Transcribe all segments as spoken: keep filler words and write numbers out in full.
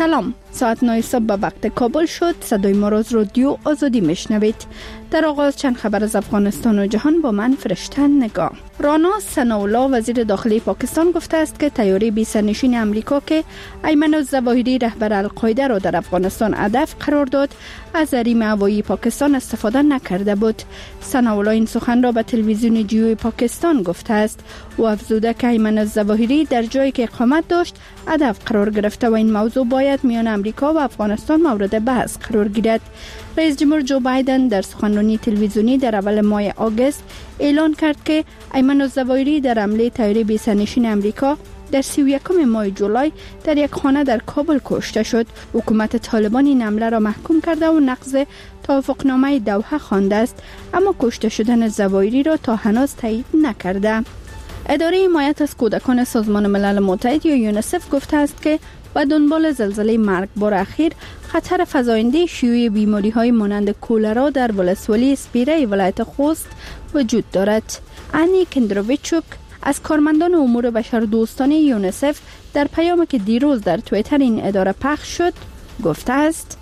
سلام، ساعت نه صبح به وقت کابل شد. صدای ما را از رادیو آزادی میشنوید. در آغاز چند خبر از افغانستان و جهان با من فرشته نگاه. رانا ثناءالله وزیر داخلی پاکستان گفته است که طیاره بی سرنشین امریکا که ایمن الظواهری رهبر القاعده را در افغانستان هدف قرار داد از حریم هوایی پاکستان استفاده نکرده بود. ثناءالله این سخن را به تلویزیون جیو پاکستان گفته است و افزوده که ایمن الظواهری در جایی که اقامت داشت هدف قرار گرفته و این موضوع باید میان امریکا و افغانستان مورد بحث قرار گیرد. رئیس جمهور جو بایدن در سخنرانی تلویزیونی در اول ماه آگوست اعلان کرد که ایمن الظواهری در حمله طیاره بی سرنشین امریکا در سی و یکم ماه جولای در یک خانه در کابل کشته شد. حکومت طالبان این حمله را محکوم کرده و نقض توافقنامه دوحه خوانده است، اما کشته شدن الظواهری را تا هنوز تایید نکرده. اداره حمایت از کودکان سازمان ملل متحد یا یونیسف گفته است که با دنبال زلزله مرگبار اخیر خطر فزاینده شیوع بیماری‌های مانند کولرا در ولسوالی اسپیره ولایت خوست وجود دارد. انی کندروویچوک از کارمندان امور بشردوستانه یونیسف در پیامی که دیروز در توییتر این اداره پخش شد گفته است: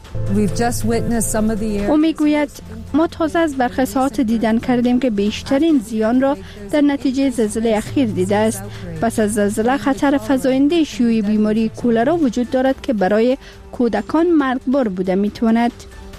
او میگوید ما تازه از برخی ساعات دیدن کردیم که بیشترین زیان را در نتیجه زلزله اخیر دیده است. پس از زلزله خطر فزاینده شیوع بیماری کولرا وجود دارد که برای کودکان مرگبار بوده میتواند.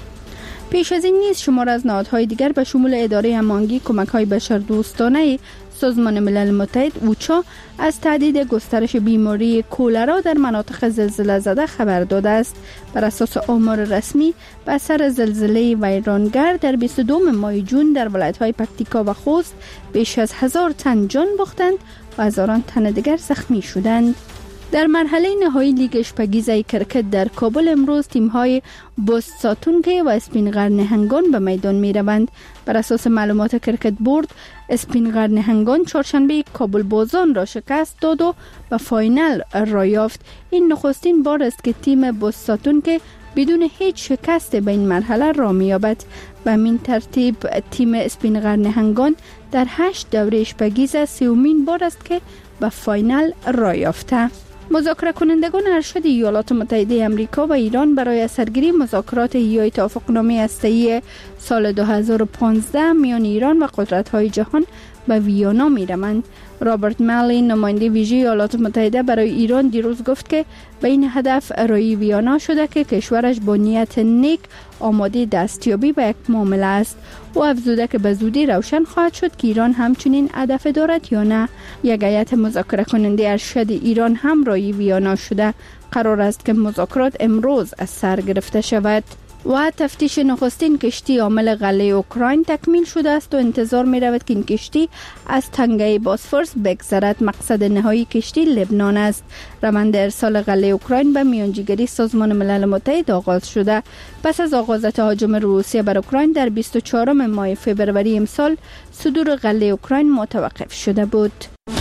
پیش از این نیز شمار از نهادهای دیگر به شمول اداره هماهنگی کمک‌های بشردوستانه سازمان ملل متحد اوچا از تهدید گسترش بیماری کولرا در مناطق زلزله زده خبر داده است. بر اساس آمار رسمی به اثر زلزله ویرانگر در بیست و دو ماه ژوئن در ولایت‌های پکتیکا و خوست بیش از هزار تن جان باختند و هزاران تن دیگر زخمی شدند. در مرحله نهایی لیگ اشپگیزه کرکت در کابل امروز تیم‌های بوست ساتونگی و اسپینغر نهنگان به میدان می‌روند. بر اساس معلومات کرکت بورد، اسپینغر نهنگان چهارشنبه کابل بازان را شکست داد و به فاینال را یافت. این نخستین بار است که تیم بوست ساتونگی بدون هیچ شکست به این مرحله را می‌یابد. به همین ترتیب تیم اسپینغر نهنگان در هشت دوره اشپگیزه سومین بار است که به فاینال را یافته. مذاکره کنندگان ارشد ایالات متحده آمریکا و ایران برای سرگیری مذاکرات احیای توافقنامه هسته‌ای سال دو هزار و پانزده میان ایران و قدرت‌های جهان به ویانا می‌روند. رابرت مالی نماینده ویژه ایالات متحده برای ایران دیروز گفت که به این هدف رای ویانا شده که کشورش با نیت نیک آماده دستیابی به یک معامله است و افزوده که به زودی روشن خواهد شد که ایران همچنین هدف دارد یا نه. یک هیئت مذاکره کننده ارشد ایران هم رای ویانا شده. قرار است که مذاکرات امروز از سر گرفته شود. و تفتیش نخستین کشتی حامل غله اوکراین تکمیل شده است و انتظار می رود که این کشتی از تنگه باسفورس بگذرد. مقصد نهایی کشتی لبنان است. روند ارسال غله اوکراین به میانجیگری سازمان ملل متحد آغاز شده. پس از آغاز تهاجم روسیه بر اوکراین در بیست و چهارم ماه فوریه امسال صدور غله اوکراین متوقف شده بود.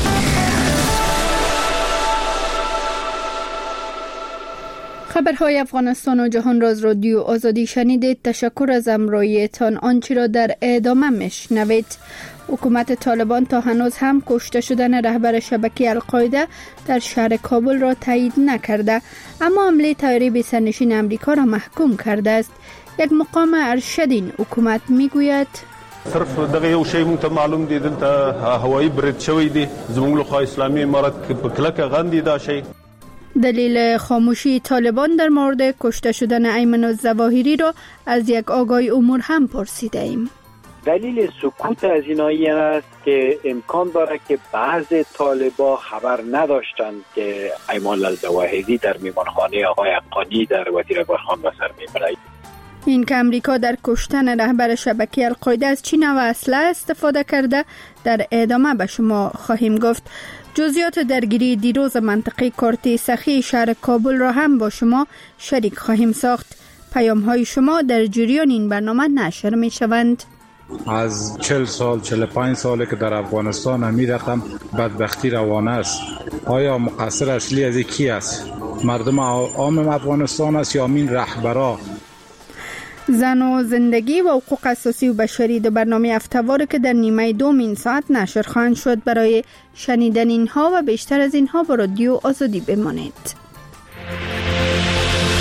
خبرهای افغانستان و جهان را از رادیو آزادی شنیدید. تشکر از همراهیتان. آنچه را در ادامه میشنوید. حکومت طالبان تا هنوز هم کشته شدن رهبر شبکه القاعده در شهر کابل را تایید نکرده، اما حمله طیاره بی سرنشین امریکا را محکوم کرده است. یک مقام ارشد این حکومت میگوید صرف دغه یو شی مونږ ته معلوم دي دلته هوایی برید شوی دی زموږ له خوا اسلامي امارت په کلکه غندي دا شی. دلیل خاموشی طالبان در مورد کشته شدن ایمن الظواهری را از یک آگای امور هم پرسیده ایم. دلیل سکوت از اینایی است که امکان داره که بعض طالبا خبر نداشتند که ایمن الظواهری در میمانخانه آقای حقانی در وزیر اکبرخان به سر میبرد. این که امریکا در کشتن رهبر شبکه القاعده از چین و اسلحه استفاده کرده در ادامه به شما خواهیم گفت. جزئیات درگیری دیروز منطقه کارتی سخی شهر کابل را هم با شما شریک خواهیم ساخت. پیام های شما در جریان این برنامه نشر می شوند. از چهل سال چهل و پنج ساله که در افغانستان همی رقم بدبختی روانه است. آیا مقصر اصلی از کی است؟ مردم عام افغانستان است یا این رهبرا؟ زن و زندگی و حقوق اساسی و بشری دو برنامه هفته‌وار که در نیمه دوم این ساعت نشر خواهند شد. برای شنیدن اینها و بیشتر از اینها با رادیو آزادی بمانید.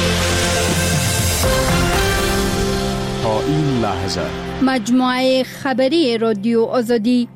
این لحظه. مجموعه خبری رادیو آزادی.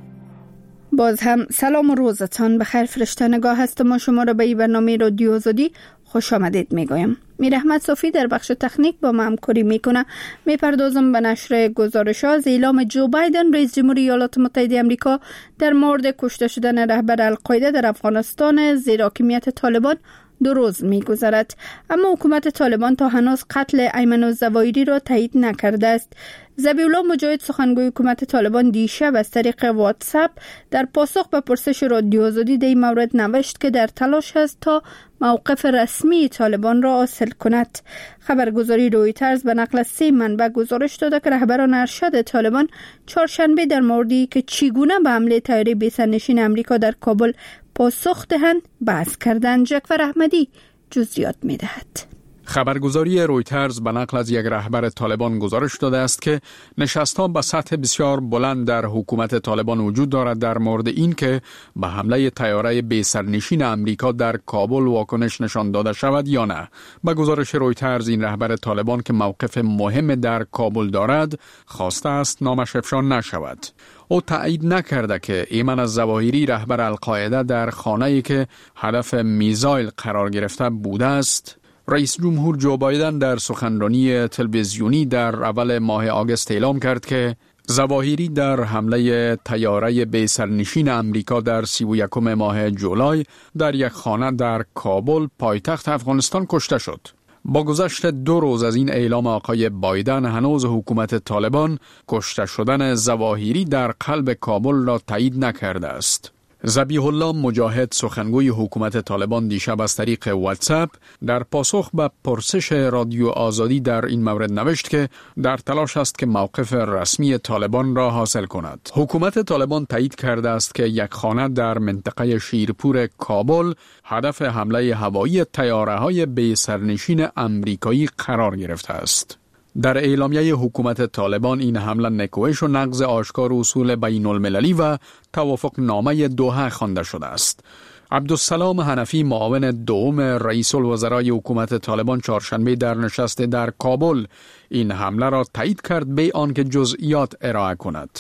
باز هم سلام و روزتان بخیر فرشته‌نگاه هستم و شما را به این برنامه رادیو آزادی خوش آمدید میگویم. میر احمد صافی در بخش تکنیک با ما همکاری میکنه. میپردازم به نشر گزارش از اعلام جو بایدن رئیس جمهوری ایالات متحده آمریکا در مورد کشته شدن رهبر القاعده در افغانستان زیر حاکمیت طالبان دو روز می‌گذرد، اما حکومت طالبان تا هنوز قتل ایمن الظواهری را تایید نکرده است. ذبیح الله مجاهد سخنگوی حکومت طالبان دیشب از طریق واتساپ در پاسخ به پرسش رادیو آزادی در این مورد نوشت که در تلاش است تا موقف رسمی طالبان را حاصل کند. خبرگزاری رویترز به نقل از سه منبع گزارش داده که رهبران ارشد طالبان چهارشنبه در موردی که چگونه به حمله طیاره بی سرنشین آمریکا در کابل پاسخ دهند بحث کردند. جعفر احمدی جزئیات می‌دهد. خبرگزاری رویترز به نقل از یک رهبر طالبان گزارش داده است که نشست‌ها به سطح بسیار بلند در حکومت طالبان وجود دارد در مورد این که به حمله طیاره بی سرنشین آمریکا در کابل واکنش نشان داده شود یا نه. به گزارش رویترز این رهبر طالبان که موقف مهم در کابل دارد خواسته است نامش افشا نشود. او تایید نکرده که ایمن الظواهری رهبر القاعده در خانه‌ای که هدف میزایل قرار گرفته بوده است. رئیس جمهور جو بایدن در سخنرانی تلویزیونی در اول ماه آگوست اعلام کرد که ظواهری در حمله طیاره بی سرنشین آمریکا در سی و یکم ماه جولای در یک خانه در کابل پایتخت افغانستان کشته شد. با گذشت دو روز از این اعلام آقای بایدن هنوز حکومت طالبان کشته شدن ظواهری در قلب کابل را تایید نکرده است. ذبیح الله مجاهد سخنگوی حکومت طالبان دیشب از طریق واتساپ در پاسخ به پرسش رادیو آزادی در این مورد نوشت که در تلاش است که موقف رسمی طالبان را حاصل کند. حکومت طالبان تایید کرده است که یک خانه در منطقه شیرپور کابل هدف حمله هوایی طیاره‌های بی سرنشین آمریکایی قرار گرفته است. در اعلامیه حکومت طالبان این حمله نکوهش و نقض آشکار اصول بین المللی و توافق نامه دوحه خوانده شده است. عبدالسلام حنفی معاون دوم رئیس الوزرای حکومت طالبان چهارشنبه در نشست در کابل این حمله را تایید کرد به آنکه جزئیات ارائه کند.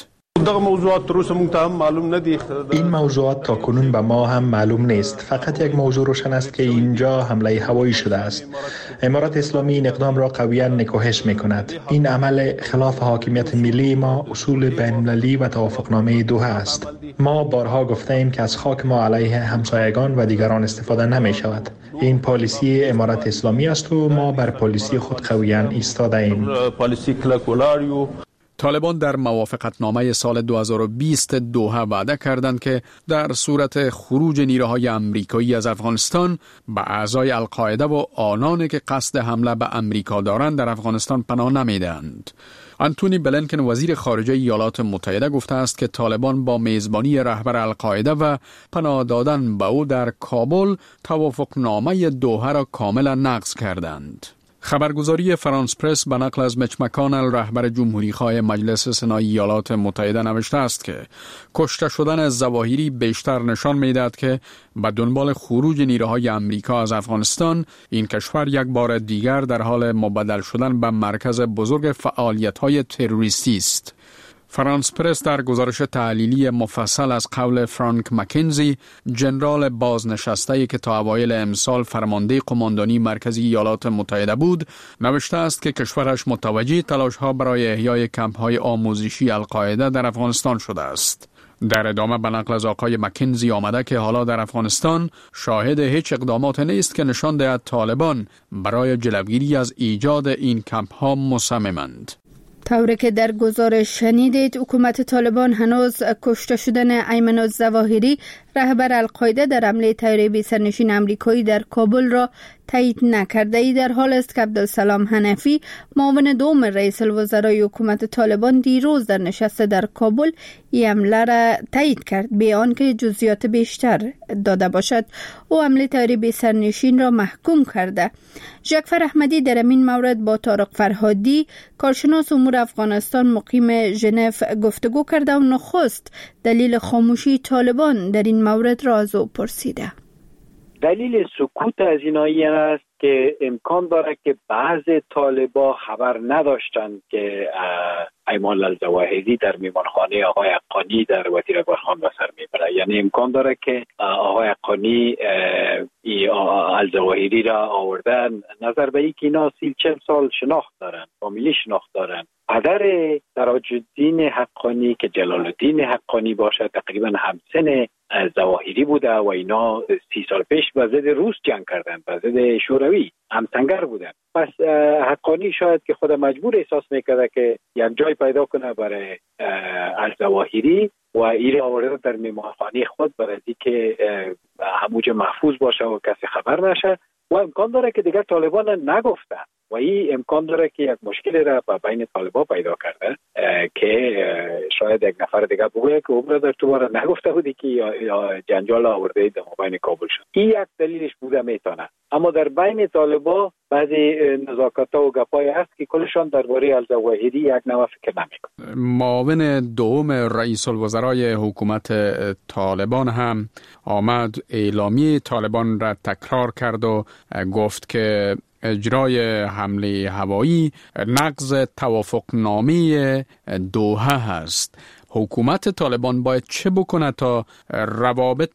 این موضوعات تا کنون به ما هم معلوم نیست. فقط یک موضوع روشن است که اینجا حمله هوایی شده است. امارات اسلامی این اقدام را قویاً نکوهش می‌کند. این عمل خلاف حاکمیت ملی ما، اصول بین‌المللی و توافقنامه دوحه است. ما بارها گفته‌ایم که از خاک ما علیه همسایگان و دیگران استفاده نمی‌شود. این پالیسی امارات اسلامی است و ما بر پالیسی خود قویاً ایستاده‌ایم. طالبان در موافقتنامه سال دو هزار و بیست دوحه وعده کردند که در صورت خروج نیروهای آمریکایی از افغانستان به اعضای القاعده و آنانی که قصد حمله به آمریکا دارند در افغانستان پناه نمیدهند. آنتونی بلینکن وزیر خارجه ایالات متحده گفته است که طالبان با میزبانی رهبر القاعده و پناه دادن به او در کابل توافقنامه دوحه را کاملا نقض کردند. خبرگزاری فرانس پرس به نقل از میچ مکانل رهبر جمهوری خواه مجلس سنای ایالات متحده نوشته است که کشته شدن ظواهری بیشتر نشان می‌دهد که به دنبال خروج نیروهای آمریکا از افغانستان این کشور یک بار دیگر در حال مبدل شدن به مرکز بزرگ فعالیت‌های تروریستی است. فرانس پرس در گزارش تحلیلی مفصل از قول فرانک مکنزی، ژنرال بازنشسته‌ای که تا اوایل امسال فرمانده قماندانی مرکزی ایالات متحده بود، نوشته است که کشورش متوجه تلاش‌ها برای احیای کمپ‌های آموزشی القاعده در افغانستان شده است. در ادامه به نقل از آقای مکنزی آمده که حالا در افغانستان شاهد هیچ اقدامات نیست که نشان دهد طالبان برای جلوگیری از ایجاد این کمپ‌ها مصممند. طوری که در گزارش شنیدید، حکومت طالبان هنوز کشته شدن ایمن الظواهری رهبر القاعده در حمله طیاره بی سرنشین آمریکایی در کابل را تایید نکرده. ای در حال است که عبدالسلام حنفی معاون دوم رئیس الوزرای حکومت طالبان دیروز در نشست در کابل این حمله را تایید کرد به آنکه جزئیات بیشتر داده باشد. او حمله طیاره بی سرنشین را محکوم کرده. جعفر احمدی در این مورد با طارق فرهادی کارشناس امور افغانستان مقیم ژنو گفتگو کرده و نخست دلیل خاموشی طالبان در این مورد را از او پرسیده. دلیل سکوت از اینا این است که امکان داره که بعض طالبا خبر نداشتند که ایمان الظواهری در میمانخانه آقای حقانی در وزیر برخان به سر میبره. یعنی امکان داره که آقای حقانی الظواهری را آوردن نظر به این که اینا سی چل سال شناخت دارن، فامیلی شناخت دارن. پدر سراج الدین حقانی که جلال الدین حقانی باشه تقریبا همسن ظواهری بوده و اینا سی سال پیش به ضد روس جنگ کردن، به ضد شوروی همسنگر بودن. پس حقانی شاید که خود مجبور احساس میکرده که یک جای پیدا کنه برای الظواهری و این را آورده در میمانخانه خود برای اینکه هموجه محفوظ باشه و کسی خبر نشه و امکان داره که دیگر طالبان نگفته و این امکان داره که یک مشکل را بین طالبان پیدا کرده که شاید یک نفر دیگر بگویه که او برادر تو باره نگفته بودی که یا جنجال آورده در بین کابل شد. این یک دلیلش بوده میتونه. اما در بین طالبان بعضی نزاکت‌ها و گپای هست که کلشان درباره الظواهری یک نوع فکر نمیکنه. معاون دوم رئیس الوزرای حکومت طالبان هم آمد اعلامیه طالبان را تکرار کرد و گفت که اجرای حمله هوایی نقض توافقنامه دوحه هست. حکومت طالبان باید چه بکنه تا روابط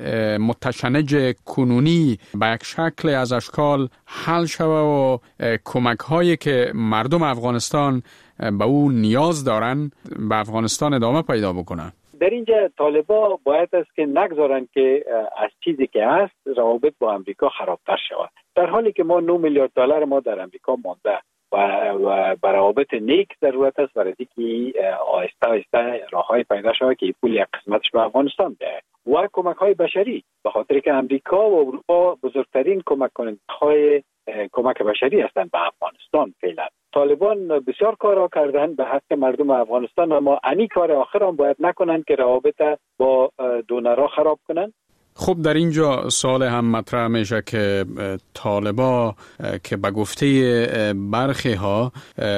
متشنج کنونی به یک شکل از اشکال حل شوه و کمک هایی که مردم افغانستان به او نیاز دارن به افغانستان ادامه پیدا بکنه؟ در اینجا طالبان باید است که نگذارن که از چیزی که هست روابط با امریکا خرابتر شود. در حالی که ما نه میلیارد دلار ما در امریکا مانده و و روابط نیک ضرورت است برای اینکه آهسته آهسته راههای پیدا شود که پول یک قسمتش به افغانستان ده و کمک های بشری، به خاطر که امریکا و اروپا بزرگترین کمک کننده‌های کمک بشری هستند به افغانستان. فعلا طالبان بسیار کارا کردن به حق مردم افغانستان، اما انی کار آخر هم باید نکنن که روابط با دونرها خراب کنن. خب در اینجا سوال هم مطرح میشه که طالبا که به گفته برخی ها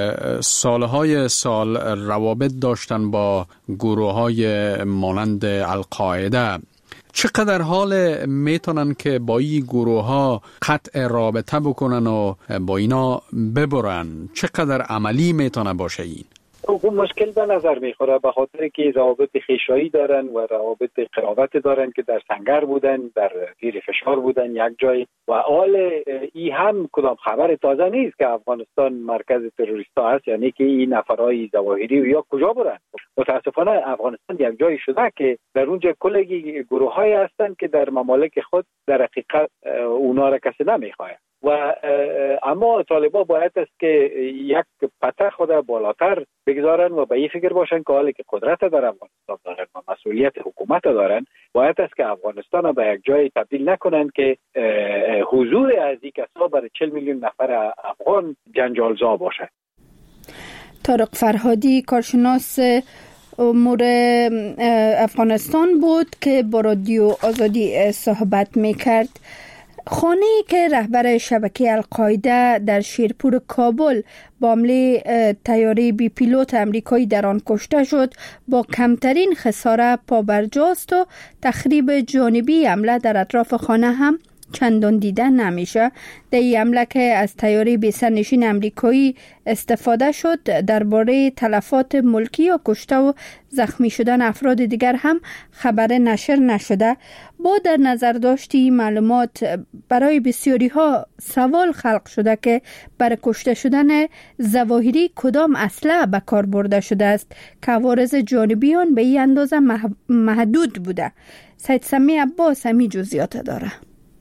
سالهای سال روابط داشتن با گروه های مانند القاعده، چقدر حال میتونن که با این گروه ها قطع رابطه بکنن و با اینا ببرن؟ چقدر عملی میتونه باشه این؟ اون مشکل به نظر میخوره به خاطر که روابط خیشایی دارن و روابط قرابت دارن که در سنگر بودن، در زیر فشار بودن یک جای و حال این هم کدام خبر تازه نیست که افغانستان مرکز تروریستا هست، یعنی که این نفرهای ظواهری یا کجا برن. متاسفانه افغانستان یک جایی شده که در اونجا کلگی گروه های هستن که در ممالک خود در حقیقت اونا را کسی نمیخواه و اما طالبان باید است که یک پته خود بالاتر بگذارن و به این فکر باشن که حالی که قدرت در افغانستان دارن و مسئولیت حکومت دارن باید است که افغانستان را به یک جای تبدیل نکنن که حضور از این کسا برای چهل میلیون نفر افغان جنجالزا باشه. طارق فرهادی کارشناس امور افغانستان بود که با رادیو آزادی صحبت میکرد. خانه‌ای که رهبر شبکه القاعده در شیرپور کابل با حمله طیاره بی پیلوت امریکایی در آن کشته شد با کمترین خساره پابرجاست و تخریب جانبی حمله در اطراف خانه هم چندان دیده نمیشه. در این حمله که از طیاره بی سرنشین امریکایی استفاده شد درباره تلفات ملکی و کشته و زخمی شدن افراد دیگر هم خبر نشر نشده. با در نظر داشتی معلومات برای بسیاری ها سوال خلق شده که برای کشته شدن ظواهری کدام اسلحه به کار برده شده است که عوارض جانبی آن به این اندازه محدود بوده. سید سمی عباس همی جزئیات داره.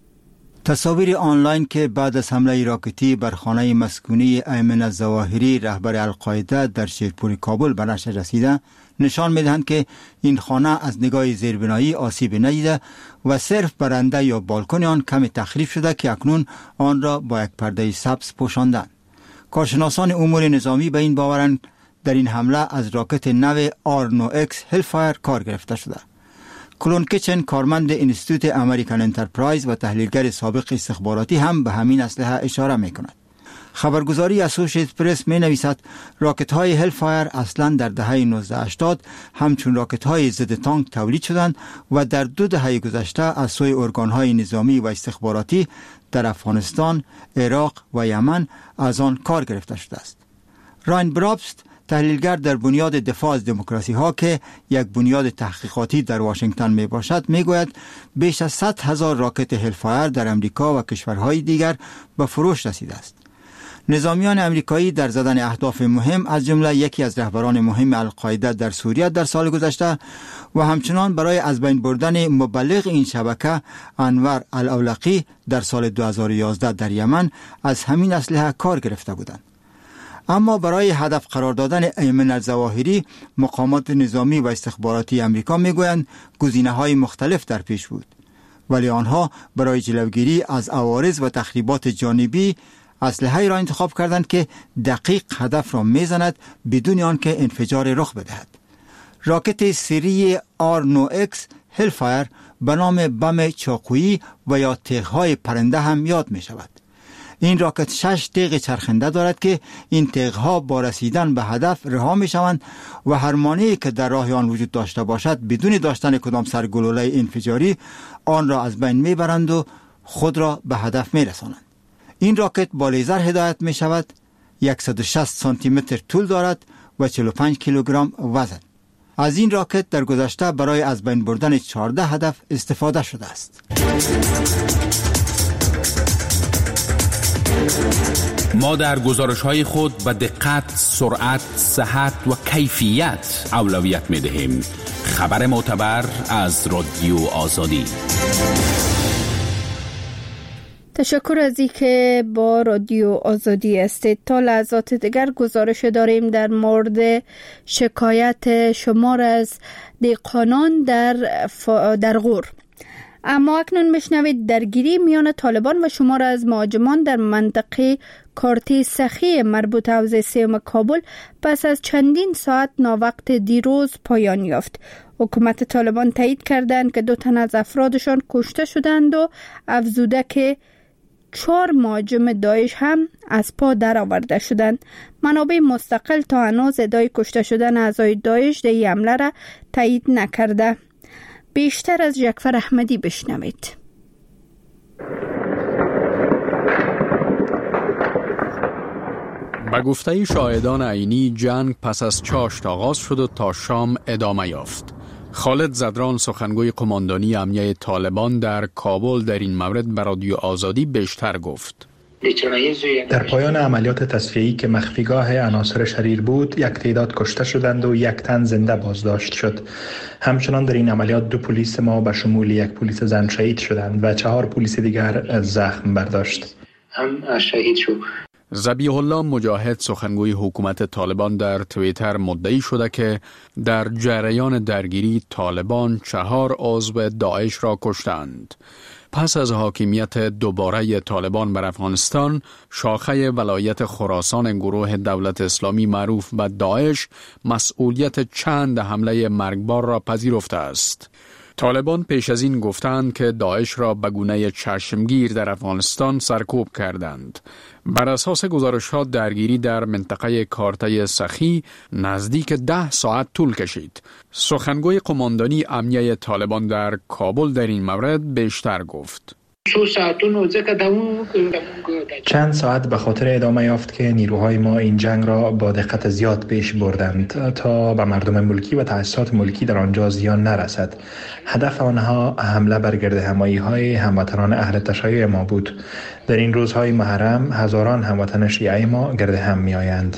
تصاویر آنلاین که بعد از حمله راکتی بر خانه مسکونی ایمن الظواهری رهبر القاعده در شیرپور کابل به نشر رسیده نشان می‌دهند که این خانه از نگاه زیربنایی آسیب ندیده و صرف برنده یا بالکن آن کمی تخریب شده که اکنون آن را با یک پرده سبز پوشاندند. کارشناسان امور نظامی به این باورند در این حمله از راکت نو آر نه ایکس هلفایر کار گرفته شده. کلون کیچن کارمند انستیتوت امریکن انترپرایز و تحلیلگر سابق استخباراتی هم به همین اسلحه اشاره می‌کند. خبرگزاری اسوشییتد پرس می نویسد راکت های هلفایر اصلا در دهه نوزده هشتاد همچون راکت های ضد تانک تولید شدند و در دو دهه گذشته از سوی ارگان های نظامی و استخباراتی در افغانستان، عراق و یمن از آن کار گرفته شده است. راین برابست، تحلیلگر در بنیاد دفاع از دموکراسی ها که یک بنیاد تحقیقاتی در واشنگتن می باشد، می گوید بیش از صد هزار راکت هلفایر در امریکا و کشورهای دیگر به فروش رسیده است. نظامیان امریکایی در زدن اهداف مهم از جمله یکی از رهبران مهم القاعده در سوریه در سال گذشته و همچنان برای از بین بردن مبلغ این شبکه انور الاولقی در سال دو هزار و یازده در یمن از همین اسلحه کار گرفته بودند. اما برای هدف قرار دادن ایمن الظواهری، مقامات نظامی و استخباراتی امریکا میگویند گزینه‌های مختلف در پیش بود، ولی آنها برای جلوگیری از عوارض و تخریبات جانبی اسلحه‌ای را انتخاب کردند که دقیق هدف را میزند بدون آنکه انفجار رخ بدهد. راکت سری آر نه ایکس هلفایر به نام بم چاقویی و یا تیغ‌های پرنده هم یاد می شود. این راکت شش تیغ چرخنده دارد که این تیغ‌ها با رسیدن به هدف رها می شوند و هر مانعی که در راه آن وجود داشته باشد بدون داشتن کدام سرگلوله انفجاری آن را از بین می برند و خود را به هدف می رسانند. این راکت با لیزر هدایت می شود، صد و شصت سانتی متر طول دارد و چهل و پنج کیلوگرم وزن. از این راکت در گذشته برای از بین بردن چهارده هدف استفاده شده است. ما در گزارش‌های خود به دقت، سرعت، صحت و کیفیت اولویت می‌دهیم. خبر معتبر از رادیو آزادی. تشکر از این که با رادیو آزادی هستید. تا لحظات دیگر گزارش داریم در مورد شکایت شمار از دهقانان در ف... در غور. اما اکنون میشنوید درگیری میان طالبان و شمار از مهاجمان در منطقه کارتی سخی مربوط حوزه سیوم کابل پس از چندین ساعت ناوقت دیروز پایان یافت. حکومت طالبان تایید کردند که دو تن از افرادشان کشته شدند و افزوده که چهار مهاجم داعش هم از پا در آورده شدند. منابع مستقل تا هنوز ادعای کشته شدن اعضای داعش در این حمله را تایید نکرده. بیشتر از جعفر احمدی بشنوید. به گفته شاهدان عینی جنگ پس از چاشت آغاز شد و تا شام ادامه یافت. خالد زدران سخنگوی قماندانی امنیه طالبان در کابل در این مورد به رادیو آزادی بیشتر گفت. در پایان عملیات تصفیه‌ای که مخفیگاه عناصر شریر بود، یک تعداد کشته شدند و یک تن زنده بازداشت شد. همچنان در این عملیات دو پلیس ما به شمول یک پلیس زن شهید شدند و چهار پلیس دیگر زخم برداشت. هم شهید شد. ذبیح الله مجاهد سخنگوی حکومت طالبان در توییتر مدعی شده که در جریان درگیری طالبان چهار عضو داعش را کشتند. پس از حاکمیت دوباره طالبان بر افغانستان، شاخه ولایت خراسان گروه دولت اسلامی معروف به داعش مسئولیت چند حمله مرگبار را پذیرفته است. طالبان پیش از این گفتند که داعش را به گونه چشمگیر در افغانستان سرکوب کردند. بر اساس گزارش‌ها درگیری در منطقه کارته سخی نزدیک ده ساعت طول کشید. سخنگوی قماندانی امنیه طالبان در کابل در این مورد بیشتر گفت. چند ساعت به خاطر ادامه یافت که نیروهای ما این جنگ را با دقت زیاد پیش بردند تا به مردم ملکی و تأسیسات ملکی در آنجا زیان نرسد. هدف آنها حمله بر گردهمایی‌های هموطنان اهل تشیع ما بود. در این روزهای محرم هزاران هموطن شیعه ما گرد هم می‌آیند.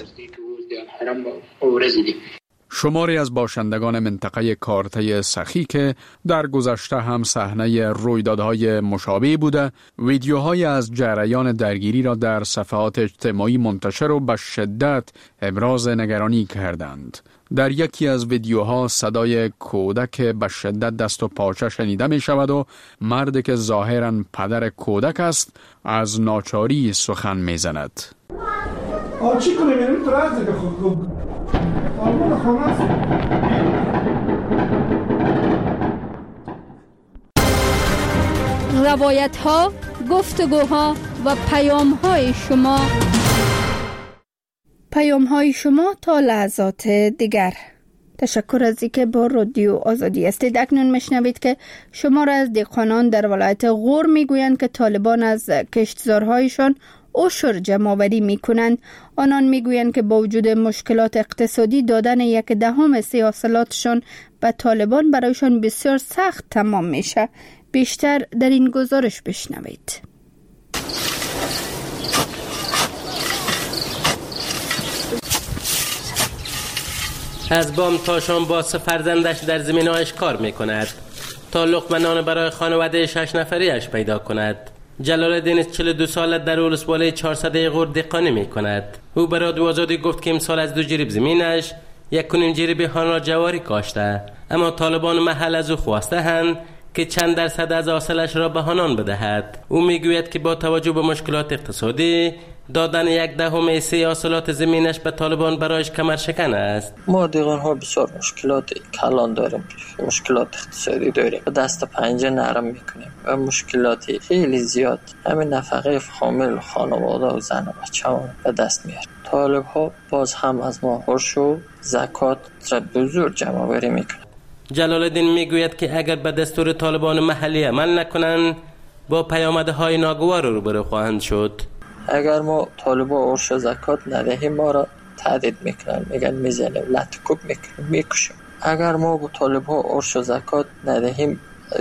شماری از باشندگان منطقه کارته سخی که در گذشته هم صحنه رویدادهای مشابه بوده، ویدیوهای از جریان درگیری را در صفحات اجتماعی منتشر و به شدت ابراز نگرانی کردند. در یکی از ویدیوها صدای کودک به شدت دست و پاچه شنیده می شود و مردی که ظاهراً پدر کودک است از ناچاری سخن می زند. آچی کنه میریم تو رازه که خود خود آلمان خانه است. روایت ها، گفتگوها و پیام های شما پیام های شما تا لحظات دیگر. تشکر از اینکه با رادیو آزادی هستید. اکنون میشنوید که شمار از دهقانان در ولایت غور میگویند که طالبان از کشتزارهایشان عشر جمع‌آوری میکنند. آنان میگویند که با وجود مشکلات اقتصادی دادن یک دهم سه حاصلاتشان به طالبان برایشان بسیار سخت تمام میشه. بیشتر در این گزارش بشنوید. از بام تا شام با سه فرزندش در زمینهایش کار میکند تا لقمه نان برای خانواده شش نفریش پیدا کند. جلال الدین چهل و دو ساله در ولسوالی چهارصد غور دهقانی میکند. او به رادیو آزادی گفت که امسال از دو جریب زمینش یک کنیم جریب هانا جواری کاشته، اما طالبان محل از او خواسته هند که چند درصد از حاصلش را به آنان بدهد. او میگوید که با توجه به مشکلات اقتصادی دادن یک دهم سه حاصلات زمینش به طالبان برایش کمر شکن است. ما دیگران ها بسیار مشکلات کلان داریم، مشکلات اقتصادی داریم، دست پنجه نرم میکنیم و مشکلاتی خیلی زیاد همین نفقه فامیل خانواده و زن و بچه ها به دست میاریم. طالب ها باز هم از ما عرش و زکات را بزرگ جمع آوری میکنن. جلال الدین میگوید که اگر به دستور طالبان محلی عمل نکنند با پیامدهای ناگوار روبرو خواهند شد. اگر ما طالبا عرش و زکات ندهیم ما را تهدید میکنن، میگن میزنیم، لطکوب میکنیم، میکشیم. اگر ما با طالبا عرش و زکات ندهیم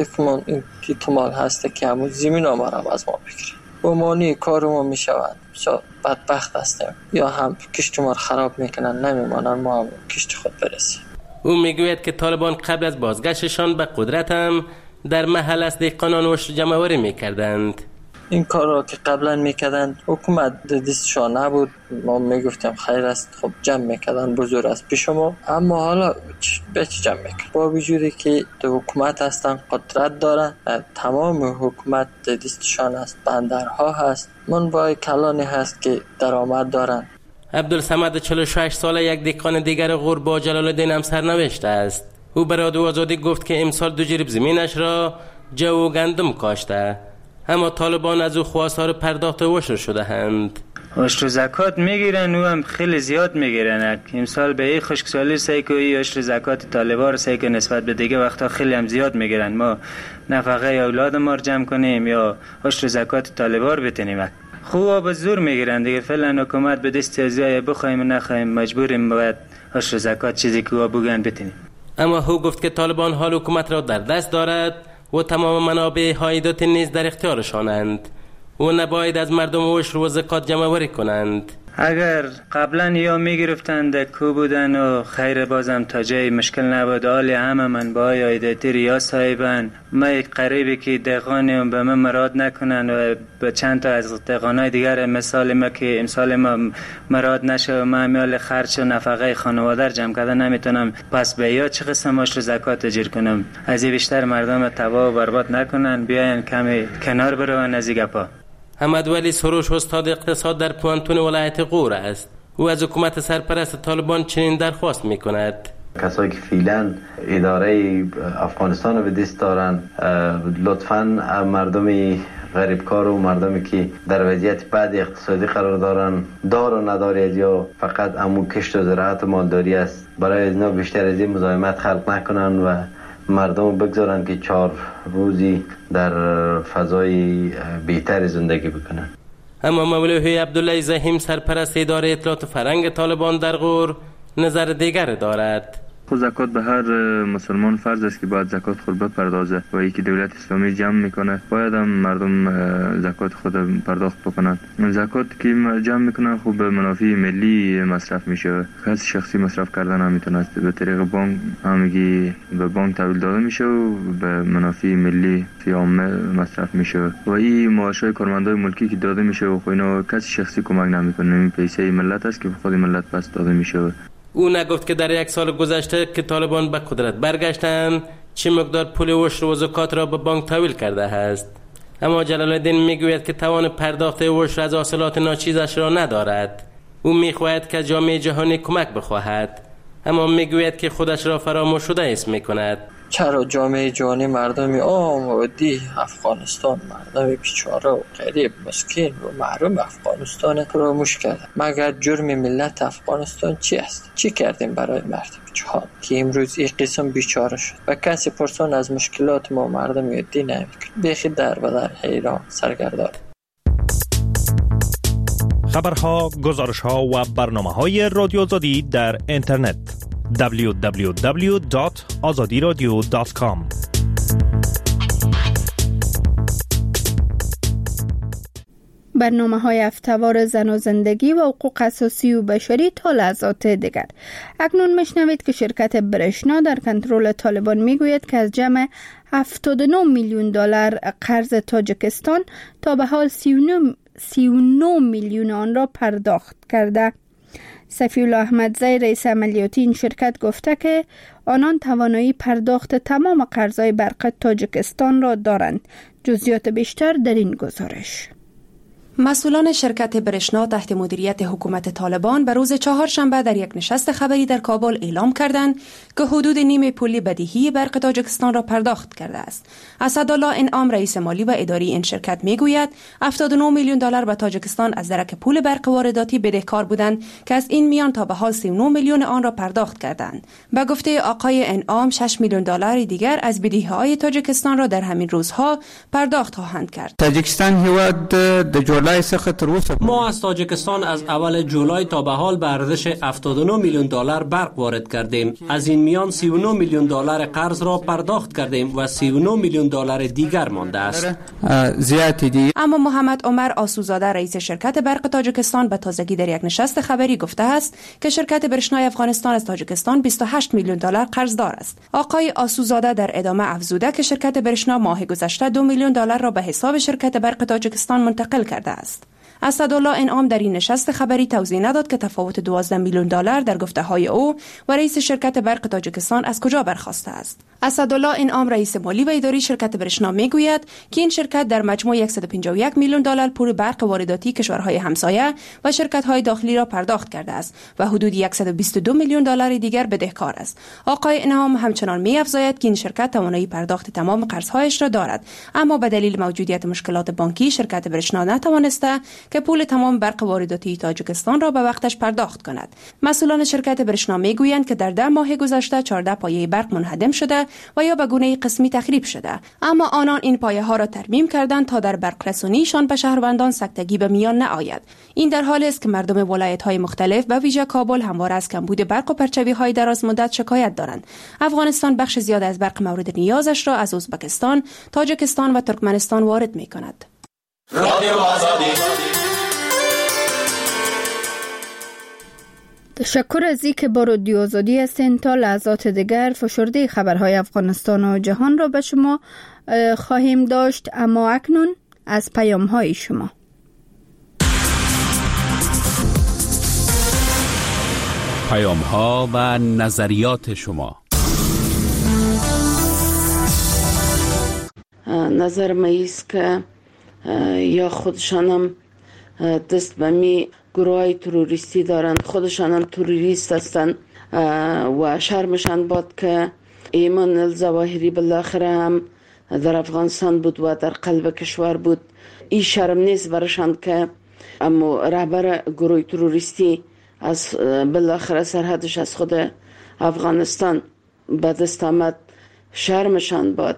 احتمال هست که همون زمین ما را از ما بگیریم. با مانی کار ما میشوند، بدبخت هستیم، یا هم کشت ما را خراب میکنن، نمیمانن ما هم کشت خود برسیم. او میگوید که طالبان قبل از بازگشتشان به قدرت هم در محل از دهقانان عشر جمع‌آوری میکردند. این کار را که قبلا میکردن حکومت دستشان نبود، ما میگفتیم خیر است، خب جمع میکردن، بزرگ است پیش ما، اما حالا به چه جمع میکردن؟ با وجودی که حکومت هستن، قدرت دارن، تمام حکومت دستشان است، بندرها هست، منبع کلانی هست که درآمد دارن. عبدالصمد چهل و شش ساله یک دهقان دیگر غور با جلال الدین هم سرنوشت است. او به رادیو آزادی گفت که امسال دو جریب زمینش را جو و گندم کاشته، اما طالبان از او خواستار پرداخت عشر شده هند. عشر و زکات میگیرن، او هم خیلی زیاد میگیرن. امسال به این خشکسالی سعی که عشر زکات طالبان رو سعی که نسبت به دیگه وقتا خیلی هم زیاد میگیرن. ما نفقه اولاد ما رو جمع کنیم یا عشر زکات طالبان رو بتونیم. خوب به زور میگیرن دیگه. فعلا حکومت به دست ازای بخوایم و نخوایم مجبوریم باید عشر زکات چیزی که بگن بتونیم. اما او گفت که طالبان حال حکومت را در دست دارد و تمام منابع عایدات نیز در اختیارشانند و نباید از مردم عشر و زکات جمع آوری کنند. اگر قبلا یا میگرفتند کو بودن و خیر بازم تا جای مشکل نبود، آلی همه من با عایداتی یا صاحبان ما یک قریبی که دهقانیم به من مراد نکنن و به چند تا از دهقانای دیگر مثال ما که امسال ما مراد نشه و ما میال خرچ و نفقه خانواده جمع کردن نمیتونم، پس به یا چه قسم عشر زکات اجر کنم؟ از این بیشتر مردم تباه و برباد نکنن، بیاین کمی کنار برون از این گپا. حمد ولی سروش استاد اقتصاد در پوانتون ولایت غور است. او از حکومت سرپرست طالبان چنین درخواست میکند: کسایی که فعلا اداره افغانستان رو به دست دارن لطفاً مردم غریبکار و مردمی که در وضعیت بد اقتصادی قرار دارن، دار و نداری یا فقط امو کشت و زراعت و مالداری است، برای اینا بیشتر از این مزاحمت خلق نکنن و مردم بگذارن که چهار روزی در فضای بهتر زندگی بکنن. اما مولوی عبدالله زهیم سرپرست اداره اطلاعات فرهنگ طالبان در غور نظر دیگر دارد. خود زکات به هر مسلمان فرض است که باید زکات خود بپردازه و یکی دولت اسلامی جمع میکنه باید هم مردم زکات خود پرداخت بکنن. زکات که جمع میکنن خوب به منافع ملی مصرف میشه، کسی شخصی مصرف کردن نمیتونه، به طریق بانک همگی به بانک تحویل داده میشه و به منافع ملی عامه مصرف میشه و این معاشای کارمندای ملکی که داده میشه و اینا کسی شخصی کمک نمیکنه، این پیسه ملت است که خود ملت پس داده میشه. او نگفت که در یک سال گذشته که طالبان به قدرت برگشتند چه مقدار پول عشر و زکات را به بانک تحویل کرده است، اما جلال الدین میگوید که توان پرداخت عشر از حاصلات ناچیزش را ندارد. او میخواهد که جامعه جهانی کمک بخواهد، اما میگوید که خودش را فراموش شده اسم میکند. چرا جامعه جهانی مردم عام و عادی افغانستان، مردم بیچاره و غریب مسکین و محروم افغانستان فراموش کرده؟ مگر جرم ملت افغانستان چی است؟ چی کردیم برای مردم جهان که امروز این قسم بیچاره شد و کسی پرسان از مشکلات ما مردم عادی نمیکنه؟ بیخی در و در حیران سرگردان. خبرها، گزارشها و برنامه‌های رادیو آزادی در اینترنت دبلیو دبلیو دبلیو دات آزادی رادیو دات کام. برنامه‌های هفته‌وار زن و زندگی و حقوق اساسی و بشری تا لحظات دیگر. اکنون میشنوید که شرکت برشنا در کنترل طالبان میگوید که از جمع هفتاد و نه میلیون دلار قرض تاجیکستان تا به حال سی و نه میلیون آن را پرداخت کرده. صفی‌الله احمدزی رئیس عملیاتی این شرکت گفته که آنان توانایی پرداخت تمام قرض‌های برق تاجیکستان را دارند. جزئیات بیشتر در این گزارش. مسئولان شرکت برشنا تحت مدیریت حکومت طالبان به روز چهارشنبه در یک نشست خبری در کابل اعلام کردند که حدود نیم پول بدیهی برق تاجیکستان را پرداخت کرده است. اسدالله انعام رئیس مالی و اداری این شرکت میگوید هفتاد و نه میلیون دلار به تاجیکستان از درک پول برق وارداتی بدهکار بودند که از این میان تا به حال سی و نه میلیون آن را پرداخت کردند. به گفته آقای انعام شش میلیون دلار دیگر از بدهی‌های تاجیکستان را در همین روزها پرداخت خواهند کرد. تاجیکستان هیواد ما از تاجیکستان از اول جولای تا به حال به ارزش هفتاد و نه میلیون دلار برق وارد کردیم. از این میان سی و نه میلیون دلار قرض را پرداخت کردیم و سی و نه میلیون دلار دیگر مانده است. اما محمد عمر آسوزاده رئیس شرکت برق تاجیکستان به تازگی در یک نشست خبری گفته است که شرکت برشنای افغانستان از تاجیکستان بیست و هشت میلیون دلار قرضدار است. آقای آسوزاده در ادامه افزوده که شرکت برشنا ماه گذشته دو میلیون دلار را به حساب شرکت برق تاجیکستان منتقل کرده است. اسدالله انعام در این نشست خبری توضیح نداد که تفاوت دوازده میلیون دلار در گفته‌های او و رئیس شرکت برق تاجیکستان از کجا برخاسته است. اسدالله انعام رئیس مالی و اداری شرکت برشنا میگوید که این شرکت در مجموع صد و پنجاه و یک میلیون دلار پول برق وارداتی کشورهای همسایه و شرکت‌های داخلی را پرداخت کرده است و حدود صد و بیست و دو میلیون دلار دیگر بدهکار است. آقای انعام همچنان می‌افزاید که این شرکت توانایی پرداخت تمام قرض‌هایش را دارد، اما به دلیل موجودیت مشکلات بانکی شرکت برشنا نتوانسته که پول تمام برق وارداتی تاجیکستان را به وقتش پرداخت کند. مسئولان شرکت برشنا میگویند که در ده ماه گذشته چهارده پایه برق منهدم شده و یا به گونه قسمی تخریب شده، اما آنان این پایه ها را ترمیم کردند تا در برق رسونیشان به شهروندان سکتگی به میان نآید. این در حالی است که مردم ولایت های مختلف و ویژه کابل همواره از کمبود برق و پرچوی های دراز مدت شکایت دارند. افغانستان بخش زیاد از برق مورد نیازش را از ازبکستان، تاجیکستان و ترکمنستان وارد می‌کند. رادیو آزادی. تشکر از اینکه با رادیو آزادی هستین. تا لحظات دیگر فشرده خبرهای افغانستان و جهان را به شما خواهیم داشت، اما اکنون از پیام‌های شما. پیام‌ها و نظریات شما. نظر ما ایست که یا خودشانم دست به می گروهای تروریستی دارند، خودشان هم تروریست هستند و شرمشان باد که ایمان الظواهری بالاخره هم در افغانستان بود و در قلب کشور بود. این شرم نیست برشان که اما رهبر گروه تروریستی از بالاخره سرحدش از خود افغانستان به دست آمد. شرمشان باد.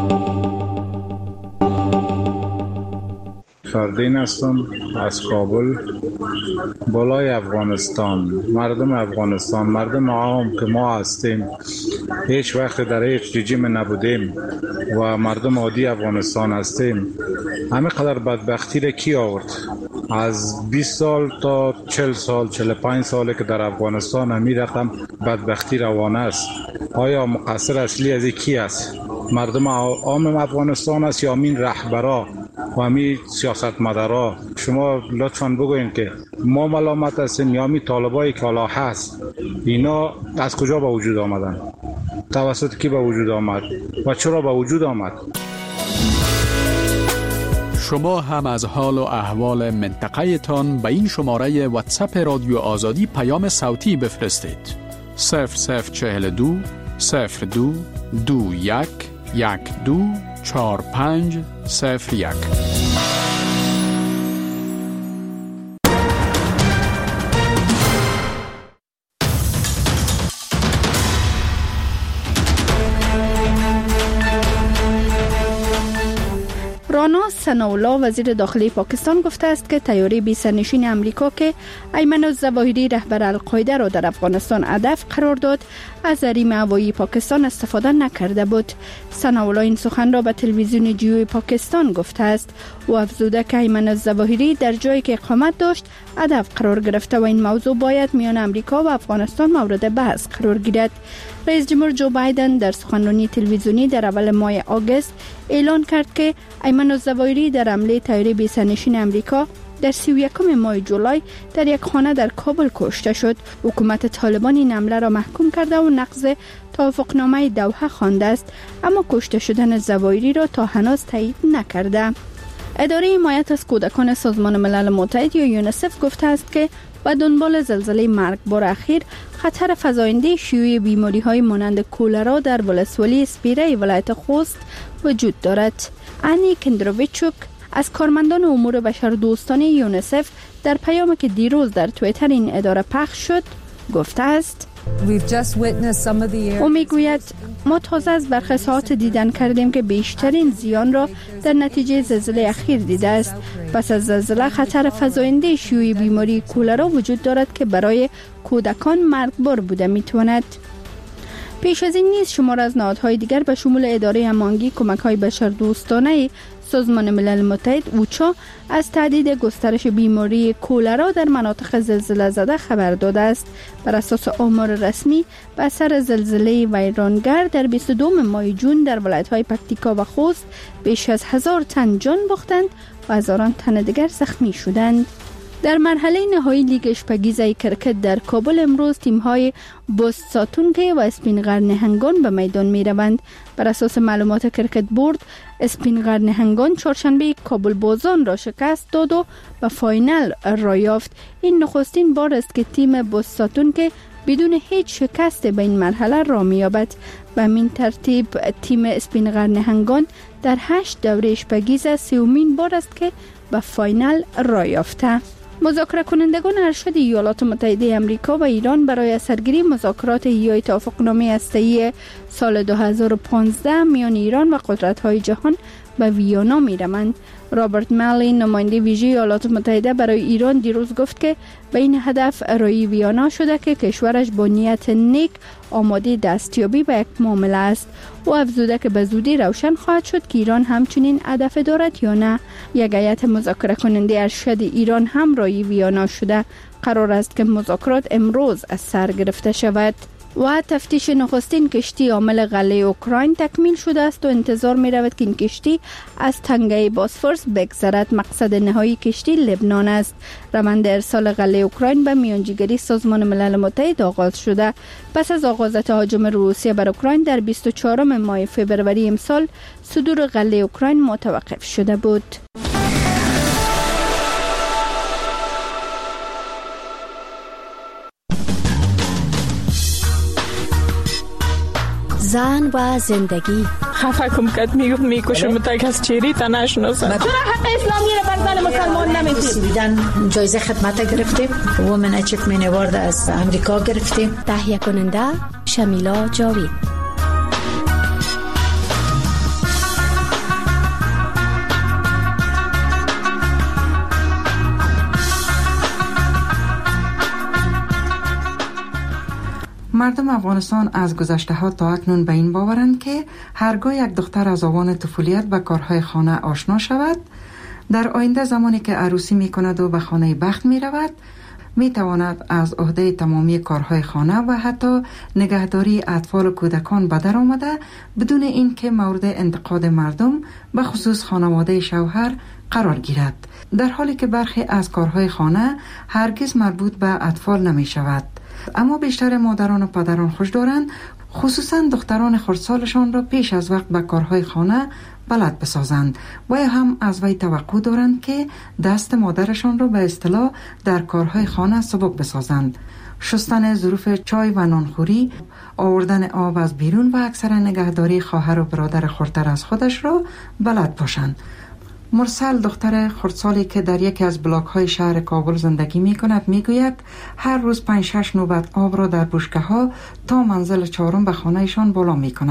فردین هستم از کابل. بالای افغانستان، مردم افغانستان، مردم عام که ما هستیم، هیچ وقت در هیچ رژیم نبودیم و مردم عادی افغانستان هستیم. همه قدر بدبختی را کی آورد؟ از بیست سال تا چهل سال، چهل و پنج ساله که در افغانستان همین رقم بدبختی روانه است. آیا مقصر اصلی از کی است؟ مردم عام افغانستان است یا همین رهبرا و همین سیاستمدارا؟ شما لطفاً بگوین که ما ملامت هستیم یا همین طالبایی که حالا هست؟ اینا از کجا به وجود آمدن؟ توسط کی به وجود آمد و چرا به وجود آمد؟ شما هم از حال و احوال منطقه تان به این شماره واتساپ رادیو آزادی پیام صوتی بفرستید. صفر صفر چهل و دو صفر دو دو یک یک دو چهار پنج صفر یک. رانا ثناءالله وزیر داخلی پاکستان گفته است که طیاره بی سرنشین امریکا که ایمن الظواهری رهبر القاعده را در افغانستان هدف قرار داد از حریم هوایی پاکستان استفاده نکرده بود. ثناءالله این سخن را به تلویزیون جیو پاکستان گفته است و افزوده که ایمن الظواهری در جایی که اقامت داشت هدف قرار گرفته و این موضوع باید میان امریکا و افغانستان مورد بحث قرار گیرد. رئیس جمهور جو بایدن در سخنرانی تلویزیونی در اول ماه آگوست اعلان کرد که ایمن الظواهری در حمله طیاره بی سرنشین امریکا در سی و یکم ماه جولای در یک خانه در کابل کشته شد. حکومت طالبان این حمله را محکوم کرده و نقض توافقنامه دوحه خوانده است، اما کشته شدن الظواهری را تا هنوز تایید نکرده. اداره حمایت از کودکان سازمان ملل متحد یا یونیسف گفته است که و دنبال زلزله مرگبار اخیر خطر فزاینده شیوع بیماری‌های مانند کولرا در ولسوالی اسپیره ولایت خوست وجود دارد. انی کندروویچوک از کارمندان امور بشردوستانه یونیسف در پیامی که دیروز در توییتر این اداره پخش شد گفته است: او میگوید ما تازه از برخی ساعات دیدن کردیم که بیشترین زیان را در نتیجه زلزله اخیر دیده است. پس از زلزله خطر فزاینده شیوع بیماری کولرا وجود دارد که برای کودکان مرگبار بوده میتواند. پیش از این نیز شمار از نهادهای دیگر به شمول اداره هماهنگی کمک‌های بشردوستانه سازمان ملل متحد اوچا از تهدید گسترش بیماری کولرا در مناطق زلزله زده خبر داده است. بر اساس آمار رسمی به اثر زلزله ویرانگر در بیست و دوم ماه جون در ولایت‌های پکتیکا و خوست بیش از هزار تن جان باختند و هزاران تن دیگر زخمی شدند. در مرحله نهایی لیگ اشپگیزه کرکت در کابل امروز تیم‌های بوستاتونگه و اسپینغر نهنگان به میدان می‌روند. بر اساس معلومات کرکت بورد، اسپینغر نهنگان چهارشنبه کابل بازان را شکست داد و به فاینال را یافت. این نخستین بار است که تیم بوستاتونگه بدون هیچ شکست به این مرحله را می‌یابد. به همین ترتیب تیم اسپینغر نهنگان در هشت دوره اشپگیزه سومین بار است که به فاینال را یافته. مذاکره کنندگان ارشد ایالات متحده آمریکا و ایران برای سرگیری مذاکرات احیای توافقنامه هسته‌ای سال دو هزار و پانزده میان ایران و قدرت‌های جهان به ویانا می‌روند. رابرت مالی نماینده ویژه ایالات متحده برای ایران دیروز گفت که به این هدف رای ویانا شده که کشورش با نیت نیک آماده دستیابی به یک معامله است و افزوده که به زودی روشن خواهد شد که ایران همچنین هدف دارد یا نه. یک هیئت مذاکره کننده ارشد ایران هم رای ویانا شده. قرار است که مذاکرات امروز از سر گرفته شود. و تفتیش نخستین کشتی حامل غله اوکراین تکمیل شده است و انتظار می رود که این کشتی از تنگه باسفورس بگذرد. مقصد نهایی کشتی لبنان است. روند ارسال غله اوکراین به میانجیگری سازمان ملل متحد آغاز شده. پس از آغاز تهاجم روسیه بر اوکراین در بیست و چهارم ماه فوریه امسال صدور غله اوکراین متوقف شده بود. زن و زندگی خفه کم کد میگفت میکشم تا از چیری تا نشناسم. چرا حق اسلامی را بر زن مسلمان نمیدید؟ سویدن جایزه خدمت گرفتیم. وومن اچیومنت اوارد از امریکا گرفتیم. تهیه کننده شمیلا جاوید. مردم افغانستان از گذشته ها تا اکنون به این باورند که هرگاه یک دختر از آوان طفولیت به کارهای خانه آشنا شود، در آینده زمانی که عروسی می کند و به خانه بخت می رود، می تواند از عهده تمامی کارهای خانه و حتی نگهداری اطفال و کودکان به در آمده بدون این که مورد انتقاد مردم به خصوص خانواده شوهر قرار گیرد، در حالی که برخی از کارهای خانه هرگز مربوط به اطفال نمی شود. اما بیشتر مادران و پدران خوش دارند خصوصا دختران خردسالشان را پیش از وقت به کارهای خانه بلد بسازند و هم از وی توقع دارند که دست مادرشان را به اصطلاح در کارهای خانه سبک بسازند. شستن ظروف چای و نانخوری، آوردن آب از بیرون و اکثر نگهداری خواهر و برادر خردتر از خودش را بلد باشند. مرسل دختر خردسالی که در یکی از بلاک های شهر کابل زندگی می کند می گوید هر روز پنج شش نوبت آب را در بشکه ها تا منزل چهارم به خانهشان بالا می کند.